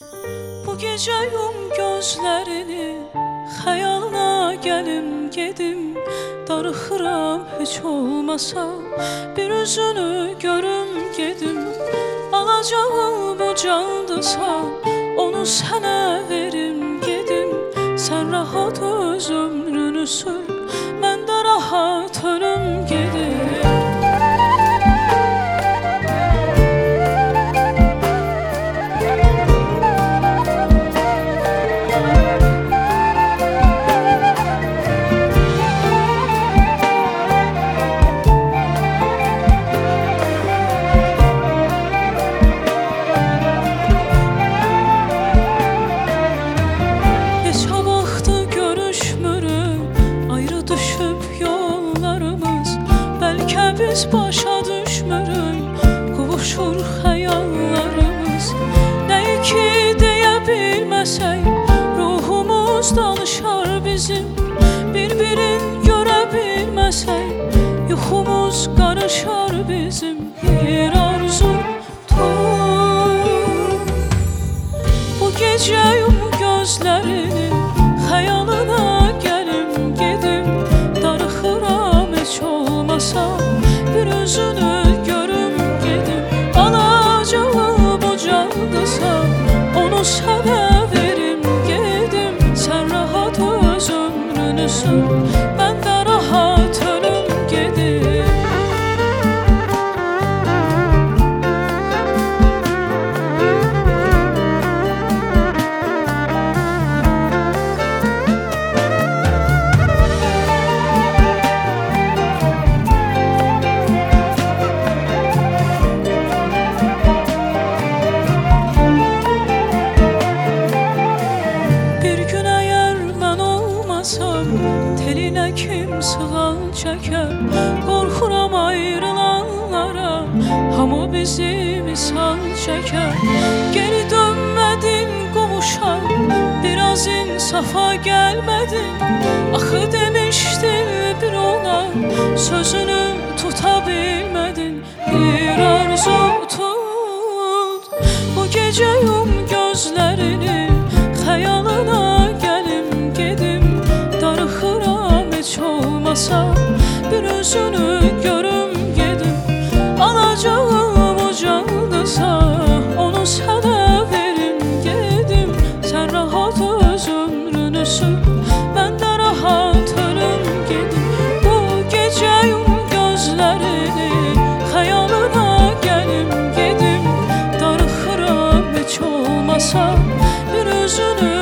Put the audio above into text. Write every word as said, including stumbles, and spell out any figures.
Bu gece yum gözlerini, xəyalına gəlim gedim. Darıxıram heç olmasa, bir üzünü görüm gedim. Alacağım bu candısa, onu sənə verim gedim. Sən rahat öz ömrünü sür, mən də rahat ölüm gedim. Biz başa düşmürük, qovuşur xəyallarımız. Nəyi ki deyə bilməsək, ruhumuz danışar bizim. Bir-birin görə bilməsək, yuxumuz qarışar bizim. Bir arzu tut, bu gecə yum gözlərini, xəyalına gəlim gedim. Darıxıram heç olmasa, bir üzünü görüm gedim. Alacağım bu candısa, onu sənə verim gedim. Sən rahat öz ömrünü sür, mən də rahat ölüm gedim. Telinə kim sığal çəkər, qorxuram ayrılanlara. Hamı bizi misal çəkər, geri dönmədin qovuşa. Biraz insafa gəlmədin, axı demişdin bir ona. Sözünü tuta bilmədin, bir arzu tut. Bu gecə yum gözlərini, xəyalına gəlim gedim. Darıxıram heç olmasa, bir üzünü görüm gedim. Alacağım o candısa, onu sənə verim gedim. Sən rahat öz ömrünü sür, mən də rahat ölüm gedim. Bu gecə yum gözlərini, xəyalına gəlim gedim. Darıxıram heç olmasa, bir üzünü